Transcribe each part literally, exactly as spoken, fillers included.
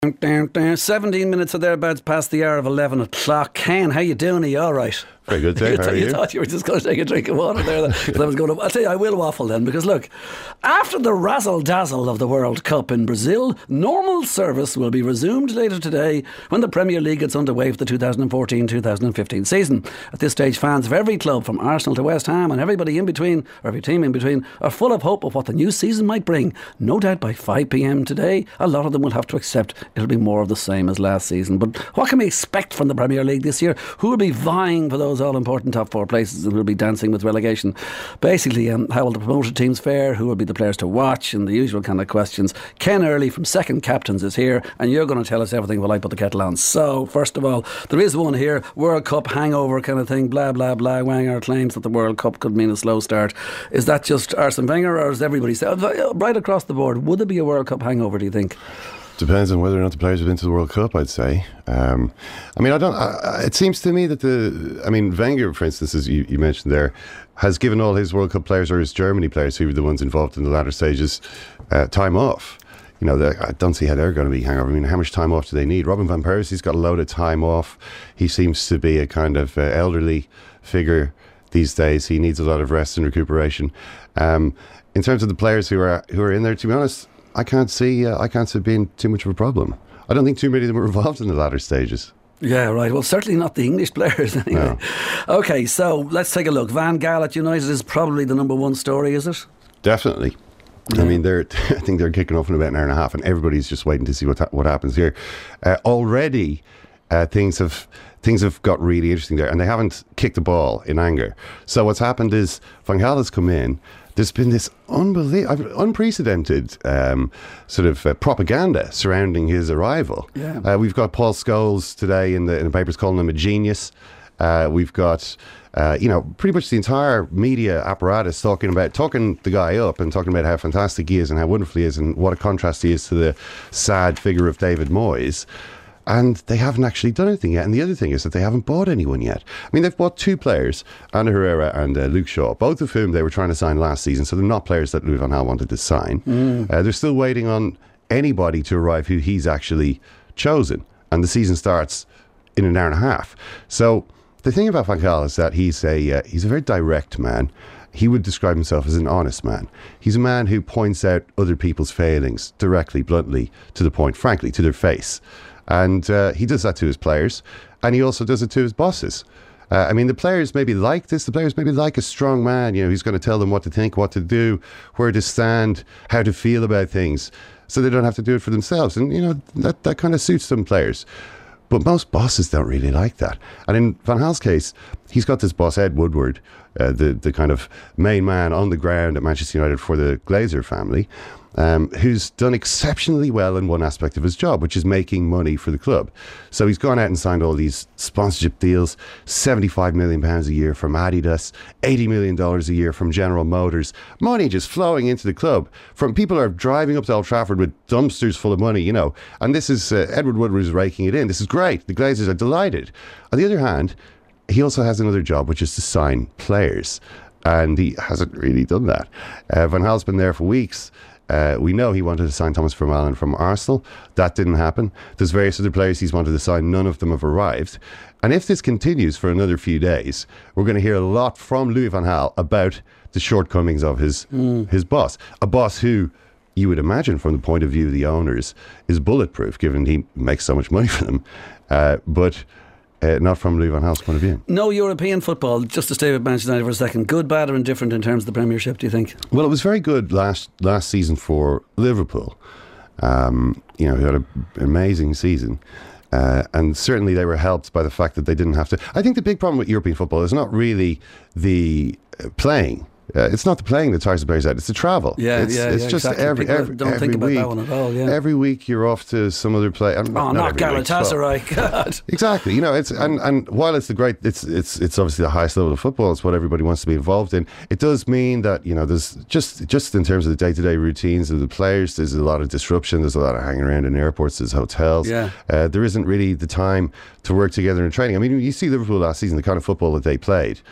seventeen minutes or thereabouts past the hour of eleven o'clock. Ken, how you doing? Are you all right? Very good, Dave. you, How are you you? thought you were just going to take a drink of water there. Because I was going to, I'll tell you, I will waffle then. Because look, after the razzle-dazzle of the World Cup in Brazil, normal service will be resumed later today when the Premier League gets underway for the twenty fourteen twenty fifteen season. At this stage, fans of every club from Arsenal to West Ham and everybody in between, or every team in between, are full of hope of what the new season might bring. No doubt by five p.m. today, a lot of them will have to accept it'll be more of the same as last season. But what can we expect from the Premier League this year? Who will be vying for those all-important top four places and will be dancing with relegation? Basically, um, how will the promoted teams fare? Who will be the players to watch? And the usual kind of questions. Ken Early from Second Captains is here, and you're going to tell us everything while I put the kettle on. So, first of all, there is one here, World Cup hangover kind of thing, blah, blah, blah. Wenger claims that the World Cup could mean a slow start. Is that just Arsene Wenger, or is everybody say, right across the board, would there be a World Cup hangover, do you think? Depends on whether or not the players have been to the World Cup, I'd say. Um, I mean, I don't. I, it seems to me that the. I mean, Wenger, for instance, as you, you mentioned there, has given all his World Cup players, or his Germany players, who were the ones involved in the latter stages, uh, time off. You know, I don't see how they're going to be hangover. I mean, how much time off do they need? Robin van Persie's got a load of time off. He seems to be a kind of uh, elderly figure these days. He needs a lot of rest and recuperation. Um, in terms of the players who are who are in there, to be honest, I can't see. Uh, I can't see it being too much of a problem. I don't think too many of them were involved in the latter stages. Yeah, right. Well, certainly not the English players anyway. No. Okay, so let's take a look. Van Gaal at United is probably the number one story, is it? Definitely. Yeah. I mean, they're. I think they're kicking off in about an hour and a half, and everybody's just waiting to see what ha- what happens here. Uh, already, uh, things have things have got really interesting there, and they haven't kicked the ball in anger. So what's happened is Van Gaal has come in. There's been this unbelievable, unprecedented um, sort of uh, propaganda surrounding his arrival. Yeah. Uh, we've got Paul Scholes today in the, in the papers calling him a genius. Uh, we've got, uh, you know, pretty much the entire media apparatus talking about, talking the guy up and talking about how fantastic he is and how wonderful he is and what a contrast he is to the sad figure of David Moyes. And they haven't actually done anything yet. And the other thing is that they haven't bought anyone yet. I mean, they've bought two players, Ander Herrera and uh, Luke Shaw, both of whom they were trying to sign last season. So they're not players that Louis van Gaal wanted to sign. Mm. Uh, they're still waiting on anybody to arrive who he's actually chosen. And the season starts in an hour and a half. So the thing about Van Gaal is that he's a uh, he's a very direct man. He would describe himself as an honest man. He's a man who points out other people's failings directly, bluntly, to the point, frankly, to their face. And uh, he does that to his players, and he also does it to his bosses. Uh, I mean, the players maybe like this. The players maybe like a strong man. You know, he's going to tell them what to think, what to do, where to stand, how to feel about things, so they don't have to do it for themselves. And, you know, that, that kind of suits some players. But most bosses don't really like that. And in Van Gaal's case, he's got this boss, Ed Woodward, uh, the, the kind of main man on the ground at Manchester United for the Glazer family, um, who's done exceptionally well in one aspect of his job, which is making money for the club. So he's gone out and signed all these sponsorship deals, seventy-five million pounds a year from Adidas, eighty million dollars a year from General Motors. Money just flowing into the club from people who are driving up to Old Trafford with dumpsters full of money, you know. And this is, uh, Edward Woodward is raking it in. This is great. The Glazers are delighted. On the other hand, he also has another job, which is to sign players. And he hasn't really done that. Uh, Van Gaal's been there for weeks. Uh, we know he wanted to sign Thomas Vermaelen from Arsenal. That didn't happen. There's various other players he's wanted to sign. None of them have arrived. And if this continues for another few days, we're going to hear a lot from Louis van Gaal about the shortcomings of his mm. his boss. A boss who, you would imagine from the point of view of the owners, is bulletproof, given he makes so much money for them. Uh, but... Uh, not from Louis van Gaal's point of view. No European football, just to stay with Manchester United for a second. Good, bad or indifferent in terms of the Premiership, do you think? Well, it was very good last last season for Liverpool. Um, you know, he had an amazing season. Uh, and certainly they were helped by the fact that they didn't have to... I think the big problem with European football is not really the uh, playing. Uh, it's not the playing that tires the players out, it's the travel. Yeah, it's, yeah, it's yeah, just exactly. every, every, don't every think about week, that one at all. Yeah. Every week you're off to some other place. Oh, not, not Galatasaray. God. Exactly. You know, it's and, and while it's the great, it's it's it's obviously the highest level of football. It's what everybody wants to be involved in. It does mean that, you know, there's just just in terms of the day to day routines of the players, there's a lot of disruption. There's a lot of hanging around in airports. There's hotels. Yeah. Uh, there isn't really the time to work together in training. I mean, you see Liverpool last season, the kind of football that they played.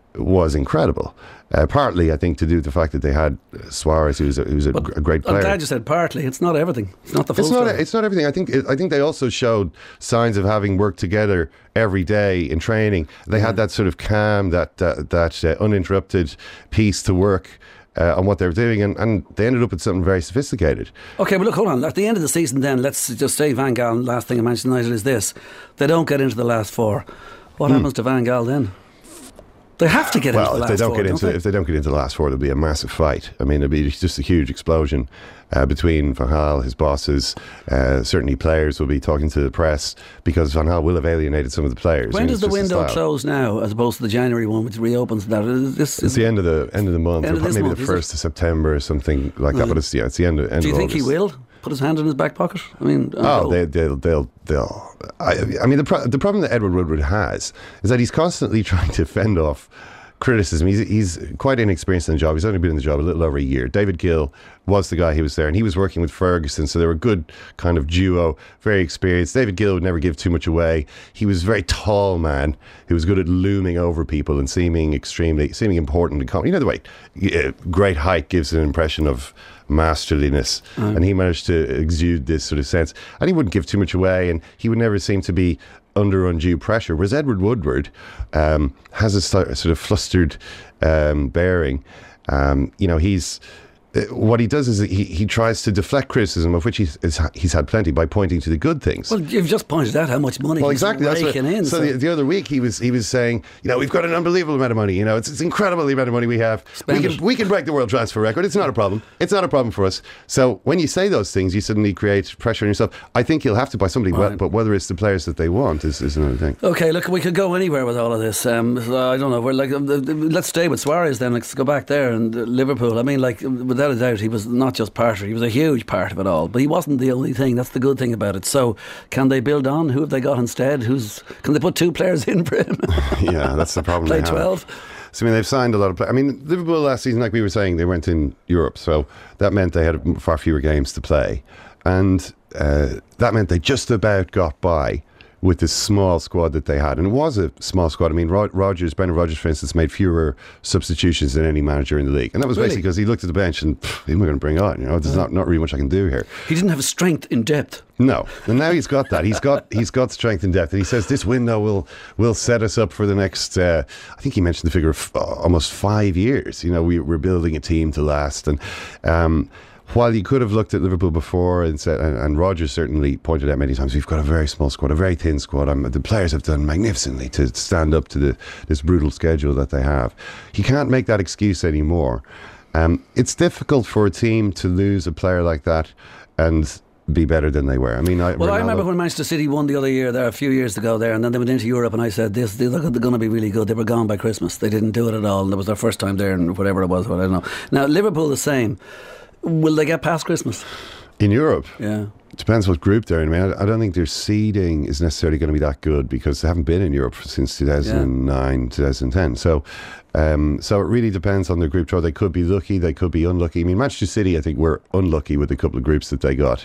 was incredible. Uh, partly, I think, to do with the fact that they had Suarez, who was a, who was a, But a great player. I'm glad you said partly. It's not everything. It's not the full It's not. story. It's not everything. I think. I think they also showed signs of having worked together every day in training. They Mm-hmm. had that sort of calm, that uh, that uh, uninterrupted peace to work uh, on what they were doing, and, and they ended up with something very sophisticated. Okay, but look, hold on. At the end of the season, then let's just say Van Gaal. Last thing I mentioned United is this: they don't get into the last four. What happens to Van Gaal then? They have to get Well, into the if last they don't four, get don't into they? if they don't get into the last four, there'll be a massive fight. I mean, it'll be just a huge explosion uh, between Van Gaal, his bosses. Uh, certainly, players will be talking to the press because Van Gaal will have alienated some of the players. When I mean, does it's the just his window style. close now, as opposed to the January one, which reopens? That is this. It's Is, the end of the end of the month, End or of this maybe month, the is it? first of September or something like that. But it's yeah, it's the end of end do you of think he August. will put his hand in his back pocket? I mean, Oh, uh, they, they'll, they'll, they'll. I, I mean, the pro- the problem that Edward Woodward has is that he's constantly trying to fend off criticism. He's he's quite inexperienced in the job. He's only been in the job a little over a year. David Gill was the guy who was there, and he was working with Ferguson, so they were a good kind of duo, very experienced. David Gill would never give too much away. He was a very tall man who was good at looming over people and seeming extremely, seeming important and com- you know the way uh, great height gives an impression of masterliness, Mm. and he managed to exude this sort of sense, and he wouldn't give too much away, and he would never seem to be under undue pressure. Whereas Edward Woodward um, has a sort of flustered um, bearing. Um, you know, he's uh, what he does is he, he tries to deflect criticism, of which he's he's had plenty, by pointing to the good things. well, you've just pointed out how much money Well, he's exactly. That's what, raking in. so the, the other week he was he was saying, you know, we've got an unbelievable amount of money. You know, it's it's incredible the amount of money we have. Spend we can it. we can break the world transfer record. It's not a problem. It's not a problem for us. So when you say those things, you suddenly create pressure on yourself. I think you'll have to buy somebody, Right. but whether it's the players that they want is, is another thing. Okay, look, we could go anywhere with all of this. Um, so I don't know. We're like, uh, let's stay with Suarez then. Let's go back there and uh, Liverpool. I mean, like, without a doubt, he was not just part of it. He was a huge part of it all. But he wasn't the only thing. That's the good thing about it. So, can they build on? Who have they got instead? Who's can they put two players in for him? Yeah, that's the problem. Play they have. twelve. So, I mean, they've signed a lot of players. I mean, Liverpool last season, like we were saying, they went in Europe. So that meant they had far fewer games to play. And uh, that meant they just about got by with the small squad that they had. And it was a small squad. I mean, Rod- Rodgers, Brendan Rodgers, for instance, made fewer substitutions than any manager in the league. And that was Really? basically because he looked at the bench and, pff, who am I going to bring on? You know, there's not, not really much I can do here. He didn't have a strength in depth. No, and now he's got that. He's got he's got strength and depth, and he says this window will will set us up for the next. Uh, I think he mentioned the figure of uh, almost five years. You know, we, we're building a team to last, and um, while you could have looked at Liverpool before and said, and, and Rodgers certainly pointed out many times, we've got a very small squad, a very thin squad. Um, the players have done magnificently to stand up to the this brutal schedule that they have. He can't make that excuse anymore. Um, it's difficult for a team to lose a player like that and be better than they were. I mean, I, Well, I Ronaldo- remember when Manchester City won the other year there, a few years ago there, and then they went into Europe, and I said, "This, they're, they're going to be really good." They were gone by Christmas. They didn't do it at all, and it was their first time there, and whatever it was, well, I don't know. Now Liverpool the same. Will they get past Christmas? in Europe. Yeah. It depends what group they're in. I mean, I, I don't think their seeding is necessarily going to be that good because they haven't been in Europe since two thousand nine, yeah. twenty ten. So, um, so it really depends on their group draw. They could be lucky, they could be unlucky. I mean, Manchester City, I think, were unlucky with a couple of groups that they got.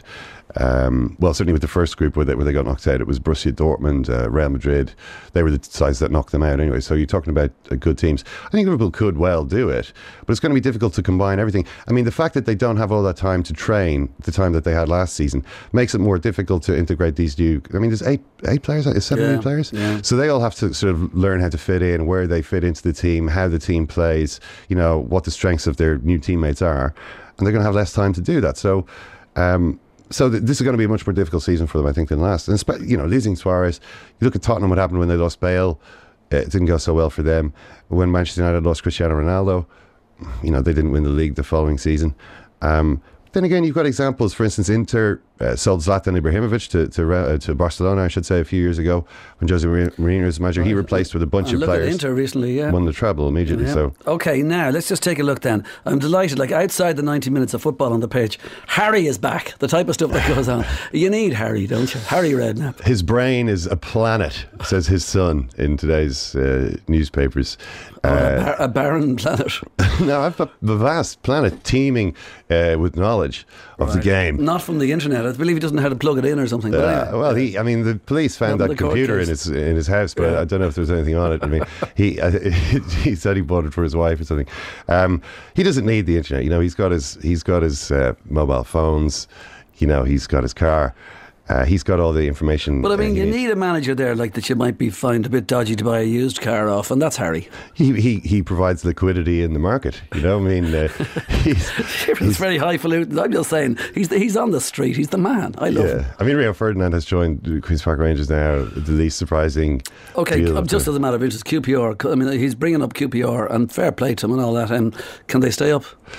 Um, well, certainly with the first group where they, where they got knocked out, it was Borussia Dortmund, uh, Real Madrid. They were the sides that knocked them out anyway. So you're talking about uh, good teams. I think Liverpool could well do it, but it's going to be difficult to combine everything. I mean, the fact that they don't have all that time to train, the time that they had last season, makes it more difficult to integrate these new. I mean, there's eight eight players, is seven Yeah, new players, yeah. so they all have to sort of learn how to fit in, where they fit into the team, how the team plays, you know, what the strengths of their new teammates are, and they're going to have less time to do that. So. Um, So th- this is going to be a much more difficult season for them, I think, than last. And spe- you know, losing Suarez. You look at Tottenham. What happened when they lost Bale? Uh, it didn't go so well for them. When Manchester United lost Cristiano Ronaldo, you know, they didn't win the league the following season. Um, then again, you've got examples. For instance, Inter uh, sold Zlatan Ibrahimovic to to, uh, to Barcelona, I should say, a few years ago when Jose Mourinho was manager. He replaced with a bunch And of look players. at Inter recently, yeah. Won the treble immediately. Yeah. So Okay, now let's just take a look then. I'm delighted, like outside the ninety minutes of football on the pitch, Harry is back. The type of stuff that goes on. You need Harry, don't you? Harry Redknapp. his brain is a planet, says his son in today's uh, newspapers. Or Uh, a, bar- a barren planet. No, I've got a vast planet teeming uh, with knowledge of the game. Not from the internet, I believe he doesn't know how to plug it in or something. Uh, But anyway. well, he, I mean, the police found Well, that the court computer in case. his in his house, but Yeah. I don't know if there was anything on it. I mean, he uh, he said he bought it for his wife or something. Um, he doesn't need the internet. You know, he's got his he's got his uh, mobile phones. You know, he's got his car. Uh, he's got all the information. But I mean, uh, he you needs. need a manager there like that you might be find a bit dodgy to buy a used car off, and that's Harry. He, he he provides liquidity in the market. You know, I mean, uh, he's, It's very highfalutin. I'm just saying, he's the, he's on the street. He's the man. I love him. yeah. I mean, Rio Ferdinand has joined Queens Park Rangers now. The least surprising. Okay, deal um, of just the- as a matter of interest, Q P R. I mean, he's bringing up Q P R, and fair play to him and all that. And can they stay up?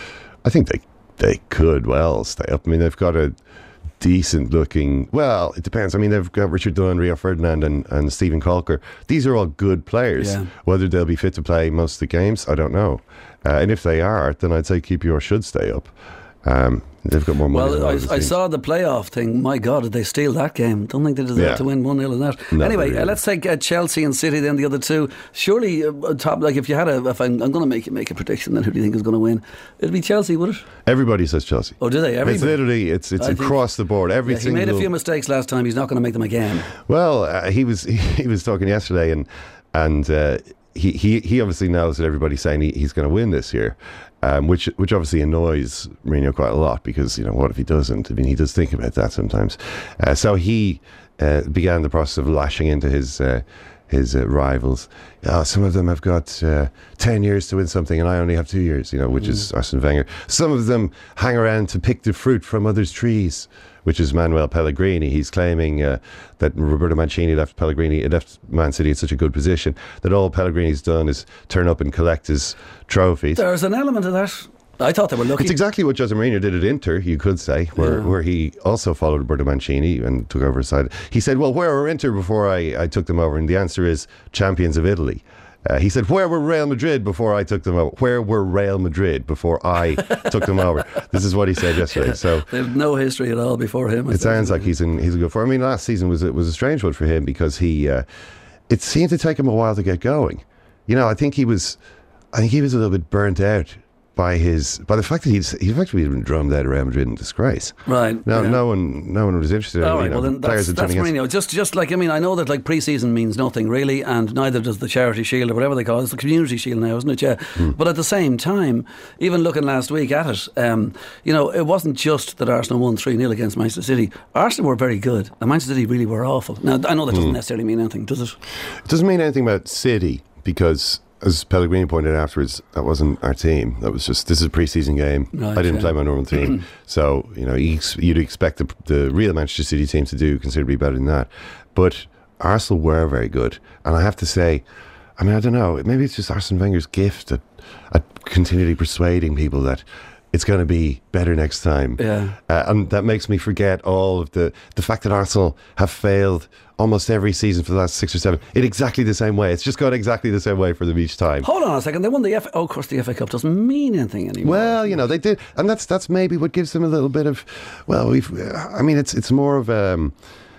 I think they they could well stay up. I mean, they've got a decent looking. Well, it depends. I mean, they've got Richard Dunn, Rio Ferdinand, and, and Stephen Colker. These are all good players. Yeah. Whether they'll be fit to play most of the games, I don't know. Uh, and if they are, then I'd say Q P R should stay up. Um, they've got more money. than Well, all I, the I teams. saw the playoff thing. My God, did they steal that game? Don't think they deserve Yeah. to win one nil in that. No, anyway, really. uh, let's take uh, Chelsea and City. Then the other two. Surely, uh, top. Like if you had a, if I'm, I'm going to make make a prediction, then who do you think is going to win? It'd be Chelsea, would it? Everybody says Chelsea. Oh, do they? It's Everybody. literally it's it's I think- across the board. Every Yeah, he single. made a few mistakes last time. He's not going to make them again. Well, uh, he was he was talking yesterday, and and uh, he, he he obviously knows that everybody's saying he, he's going to win this year, um, which which obviously annoys Mourinho quite a lot because you know what if he doesn't? I mean, he does think about that sometimes. Uh, so he uh, began the process of lashing into his. Uh, his uh, rivals. Oh, some of them have got uh, ten years to win something and I only have two years, you know, which is Arsene Wenger. Some of them hang around to pick the fruit from others' trees, which is Manuel Pellegrini. He's claiming uh, that Roberto Mancini left Pellegrini, it left Man City in such a good position that all Pellegrini's done is turn up and collect his trophies. There's an element of that. I thought they were lucky. It's exactly what Jose Mourinho did at Inter, you could say, where, Yeah. where he also followed Roberto Mancini and took over his side. He said, well, where were Inter before I, I took them over? And the answer is champions of Italy. Uh, he said, where were Real Madrid before I took them over? Where were Real Madrid before I took them over? This is what he said yesterday. So They have no history at all before him. I it think. sounds like he's in he's a good form. I mean, last season was it was a strange one for him because he uh, it seemed to take him a while to get going. You know, I think he was I think he was a little bit burnt out by his by the fact that he's he's effectively been drummed out of Real Madrid in disgrace. Right. No, yeah. no one no one was interested. All in, right, you know, well then players that's, are that's turning against- Mourinho. Just, just like I mean, I know that like pre-season means nothing really, and neither does the Charity Shield or whatever they call it. It's the Community Shield now, isn't it? Yeah. Hmm. But at the same time, even looking last week at it, um, you know, it wasn't just that Arsenal won three nil against Manchester City. Arsenal were very good, and Manchester City really were awful. Now I know that Hmm. doesn't necessarily mean anything, does it? It doesn't mean anything about City because, as Pellegrini pointed out afterwards, that wasn't our team. That was just this is a pre-season game. Right, I didn't yeah. play my normal team, so you know you ex- you'd expect the, the real Manchester City team to do considerably better than that. But Arsenal were very good, and I have to say, I mean, I don't know. Maybe it's just Arsene Wenger's gift at, at continually persuading people that it's going to be better next time. Yeah. Uh, and that makes me forget all of the the fact that Arsenal have failed almost every season for the last six or seven in exactly the same way. It's just gone exactly the same way for them each time. Hold on a second. They won the F. Oh, of course, the F A Cup doesn't mean anything anymore. Well, you know they did, and that's that's maybe what gives them a little bit of. Well, we've. I mean, it's it's more of um,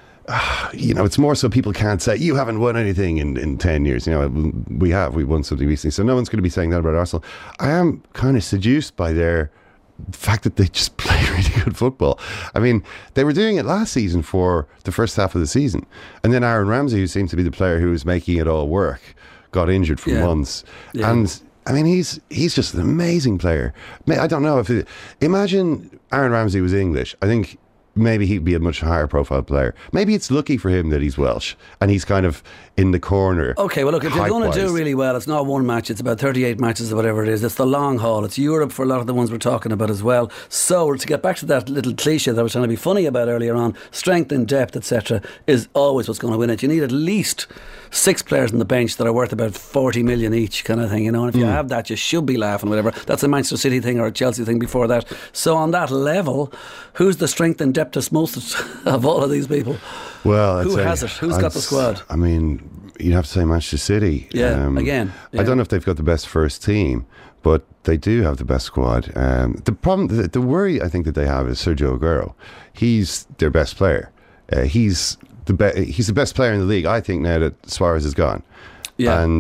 you know, it's more so people can't say you haven't won anything in, in ten years. You know, we have. We won something recently, so no one's going to be saying that about Arsenal. I am kind of seduced by their the fact that they just play really good football. I mean, they were doing it last season for the first half of the season, and then Aaron Ramsey, who seemed to be the player who was making it all work, got injured for Yeah. months, Yeah. and. I mean, he's he's just an amazing player. May- I don't know if it, imagine Aaron Ramsey was English. I think maybe he'd be a much higher profile player. Maybe it's lucky for him that he's Welsh and he's kind of in the corner. Okay, well, look, if you're going to do hype-wise. really well, it's not one match, it's about thirty-eight matches or whatever it is. It's the long haul. It's Europe for a lot of the ones we're talking about as well. So, to get back to that little cliche that I was trying to be funny about earlier on, strength and depth, et cetera, is always what's going to win it. You need at least six players on the bench that are worth about forty million each, kind of thing, you know. And if you have that, you should be laughing, whatever. That's a Manchester City thing or a Chelsea thing before that. So, on that level, who's the strength and depth most of all of these people? Well, I'd Who say- has it? Who's I'd got the s- squad? I mean, you'd have to say Manchester City. Yeah, again, yeah. I don't know if they've got the best first team, but they do have the best squad. Um, the problem, the, the worry I think that they have is Sergio Aguero. He's their best player. Uh, he's the be- he's the best player in the league, I think, now that Suarez is gone. Yeah. And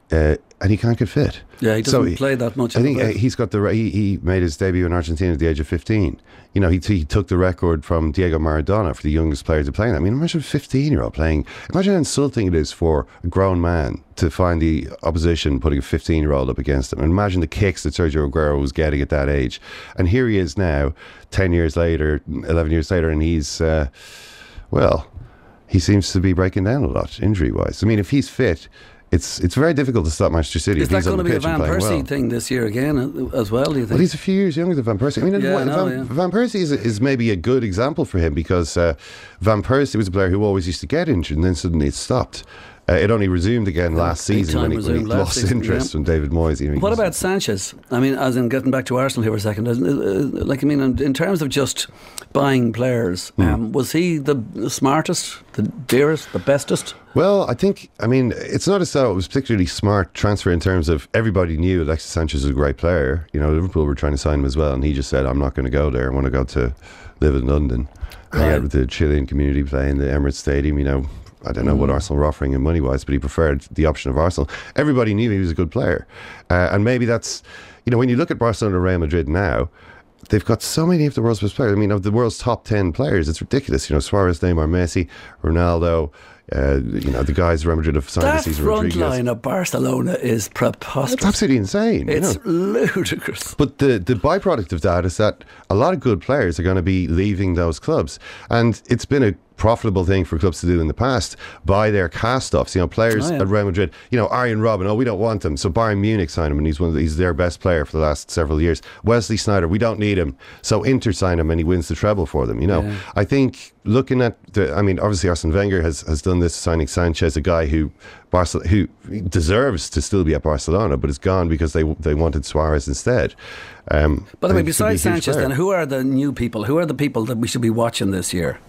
uh, and he can't get fit. Yeah, he doesn't So play that much. I think of uh, it. he's got the. re- He, he made his debut in Argentina at the age of fifteen. You know, he, he took the record from Diego Maradona for the youngest player to play. I mean, imagine a fifteen-year-old playing. Imagine how insulting it is for a grown man to find the opposition putting a fifteen-year-old up against him. And imagine the kicks that Sergio Aguero was getting at that age. And here he is now, ten years later, eleven years later, and he's, uh, well, he seems to be breaking down a lot, injury-wise. I mean, if he's fit, it's it's very difficult to stop Manchester City. Is if that he's on going to the be a pitch and Van playing Persie well. thing this year again uh, as well, do you think? Well, he's a few years younger than Van Persie. I mean, Yeah, I Van, know, Van, yeah. Van Persie is, is maybe a good example for him because uh, Van Persie was a player who always used to get injured and then suddenly it stopped. Uh, it only resumed again last big season time when he, when he resumed last lost season, interest yeah. from David Moyes. You know, What he's- about Sanchez? I mean, as in getting back to Arsenal here for a second, uh, uh, like I mean, in, in terms of just buying players, Hmm. um, was he the smartest, the dearest, the bestest? Well, I think, I mean, it's not as though it was particularly smart transfer in terms of everybody knew Alexis Sanchez was a great player. You know, Liverpool were trying to sign him as well, and he just said, I'm not going to go there. I want to go to live in London. Hang Right. out with the Chilean community, play in the Emirates Stadium, you know. I don't know Mm. what Arsenal were offering him money-wise, but he preferred the option of Arsenal. Everybody knew he was a good player. Uh, and maybe that's, you know, when you look at Barcelona and Real Madrid now, they've got so many of the world's best players. I mean, of the world's top ten players, it's ridiculous. You know, Suarez, Neymar, Messi, Ronaldo, uh, you know, the guys Real Madrid have signed That this season. front Rodriguez. line of Barcelona is It's preposterous. absolutely insane. you It's know. ludicrous. But the, the byproduct of that is that a lot of good players are going to be leaving those clubs. And it's been a profitable thing for clubs to do in the past, buy their cast-offs. You know, players Oh, yeah. at Real Madrid, you know, Arjen Robben, oh, we don't want him. So Bayern Munich signed him and he's one of the, he's their best player for the last several years. Wesley Sneijder, we don't need him. So Inter sign him and he wins the treble for them, you know. Yeah. I think looking at the, I mean, obviously Arsene Wenger has, has done this, signing Sanchez, a guy who Barcelona, who deserves to still be at Barcelona, but is gone because they they wanted Suarez instead. Um, But I mean, and he could be a besides huge Sanchez, player. then, who are the new people? Who are the people that we should be watching this year?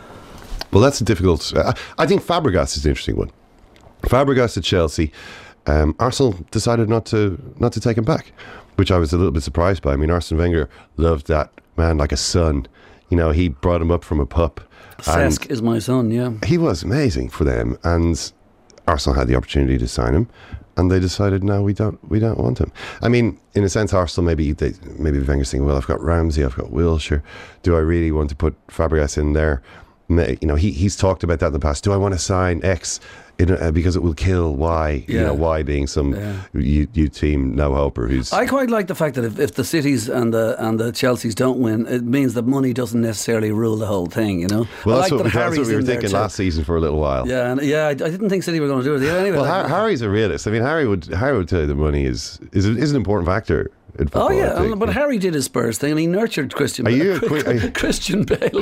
Well, that's a difficult. Uh, I think Fabregas is an interesting one. Fabregas at Chelsea, um, Arsenal decided not to not to take him back, which I was a little bit surprised by. I mean, Arsene Wenger loved that man like a son. You know, he brought him up from a pup. and Cesc is my son, yeah. he was amazing for them, and Arsenal had the opportunity to sign him, and they decided, no, we don't, we don't want him. I mean, in a sense, Arsenal maybe they, maybe Wenger's thinking, well, I've got Ramsey, I've got Wilshere. Do I really want to put Fabregas in there? You know, he he's talked about that in the past. Do I want to sign X in a, because it will kill Y? You Yeah. know, Y being some Yeah. you, you team no hoper who's. I quite like the fact that if, if the cities and the and the Chelseas don't win, it means that money doesn't necessarily rule the whole thing. You know, well, I that's, like what, that that's what Harry's we were in there thinking too. last season for a little while. Yeah, and yeah, I, I didn't think City were going to do it. Yeah, anyway, Well, like- Har- Harry's a realist. I mean, Harry would Harry would tell you the money is is, is an important factor in football. oh I yeah, think. and- but Harry did his Spurs thing, and he nurtured Christian. Are you a Bale. qui- are you- Christian Bale?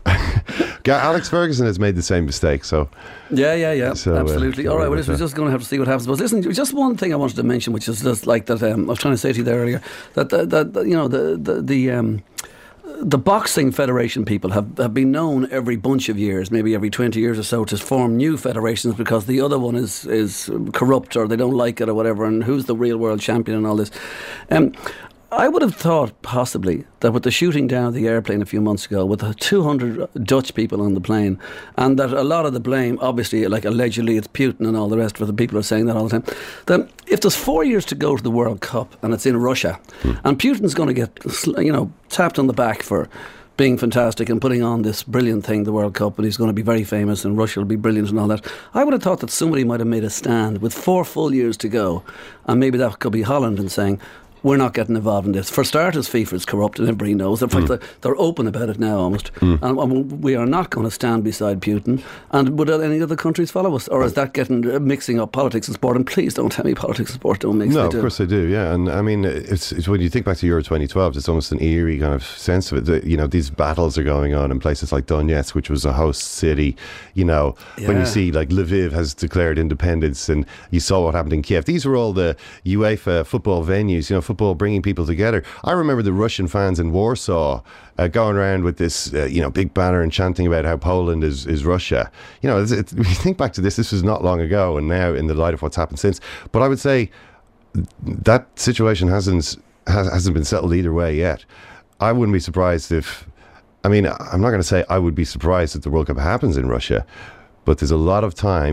Yeah, Alex Ferguson has made the same mistake. So Yeah, yeah, yeah, So, uh, absolutely. All right, well, with we're that. just going to have to see what happens. But listen, just one thing I wanted to mention, which is just like that. Um, I was trying to say to you there earlier that that, that, that you know the the the. Um, The boxing federation people have, have been known every bunch of years, maybe every twenty years or so, to form new federations because the other one is is corrupt or they don't like it or whatever, and who's the real world champion and all this. Um, I would have thought possibly that with the shooting down of the airplane a few months ago, with the two hundred Dutch people on the plane, and that a lot of the blame, obviously, like allegedly it's Putin and all the rest of it, the people are saying that all the time, that if there's four years to go to the World Cup and it's in Russia, hmm. and Putin's going to get, you know, tapped on the back for being fantastic and putting on this brilliant thing, the World Cup, and he's going to be very famous and Russia will be brilliant and all that. I would have thought that somebody might have made a stand with four full years to go, and maybe that could be Holland, and saying, we're not getting involved in this. For starters, FIFA is corrupt and everybody knows. In fact, mm. they're, they're open about it now almost. Mm. And, and we are not going to stand beside Putin. And would any other countries follow us? Or is that getting uh, mixing up politics and sport? And please don't tell me politics and sport don't mix. No, they of do. course they do, yeah. And I mean, it's, it's when you think back to Euro twenty twelve, it's almost an eerie kind of sense of it. That, you know, these battles are going on in places like Donetsk, which was a host city. You know, yeah. when you see like Lviv has declared independence and you saw what happened in Kiev. These were all the UEFA football venues, you know, football bringing people together. I remember the Russian fans in Warsaw uh, going around with this, uh, you know, big banner and chanting about how Poland is, is Russia. You know, it's, it's, when you think back to this, this was not long ago, and now in the light of what's happened since. But I would say that situation hasn't has, hasn't been settled either way yet. I wouldn't be surprised if, I mean, I'm not going to say I would be surprised if the World Cup happens in Russia, but there's a lot of time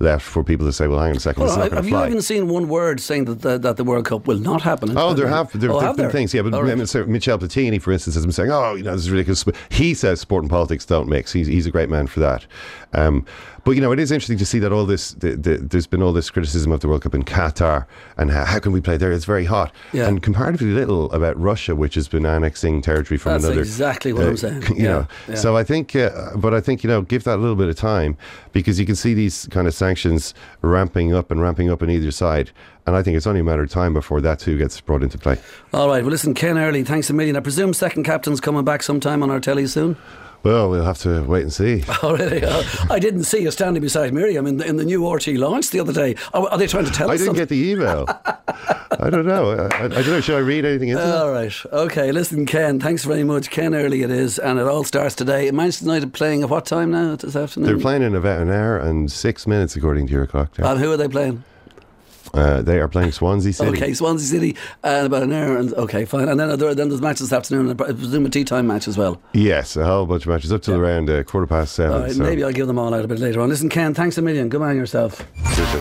left for people to say, well, hang on a second, Well, it's not going have to you fly. even seen one word saying that the, that the World Cup will not happen? Oh, there have there oh, have have been there? things, yeah. But All right. Michel Platini, for instance, has been saying, "Oh, you know, this is ridiculous." He says sport and politics don't mix. He's he's a great man for that. Um, but you know, it is interesting to see that all this the, the, there's been all this criticism of the World Cup in Qatar and how, how can we play there? It's very hot, Yeah. and comparatively little about Russia, which has been annexing territory from That's another. exactly what uh, I'm saying. You Yeah, know, yeah. so I think, uh, but I think you know, give that a little bit of time because you can see these kind of sanctions ramping up and ramping up on either side. And I think it's only a matter of time before that too gets brought into play. All right. Well, listen, Ken Early, thanks a million. I presume second captain's coming back sometime on our telly soon. Well, we'll have to wait and see. Oh, really? Uh, I didn't see you standing beside Miriam in the, in the new R T launch the other day. Are, are they trying to tell I us didn't something? get the email. I don't know. I, I don't know. Should I read anything into All it? right. Okay. Listen, Ken, thanks very much. Ken Early it is, and it all starts today. Manchester United playing at what time now this afternoon? They're playing in about an hour and six minutes, according to your clock. There. And who are they playing? Uh, they are playing Swansea City. Okay, Swansea City, and about an hour. And okay, fine. And then there, then there's matches this afternoon. And I presume a tea time match as well. Yes, a whole bunch of matches up till Yeah. around uh, quarter past seven. All right, so. maybe I'll give them all out a bit later on. Listen, Ken, thanks a million. Good man yourself. Cheers.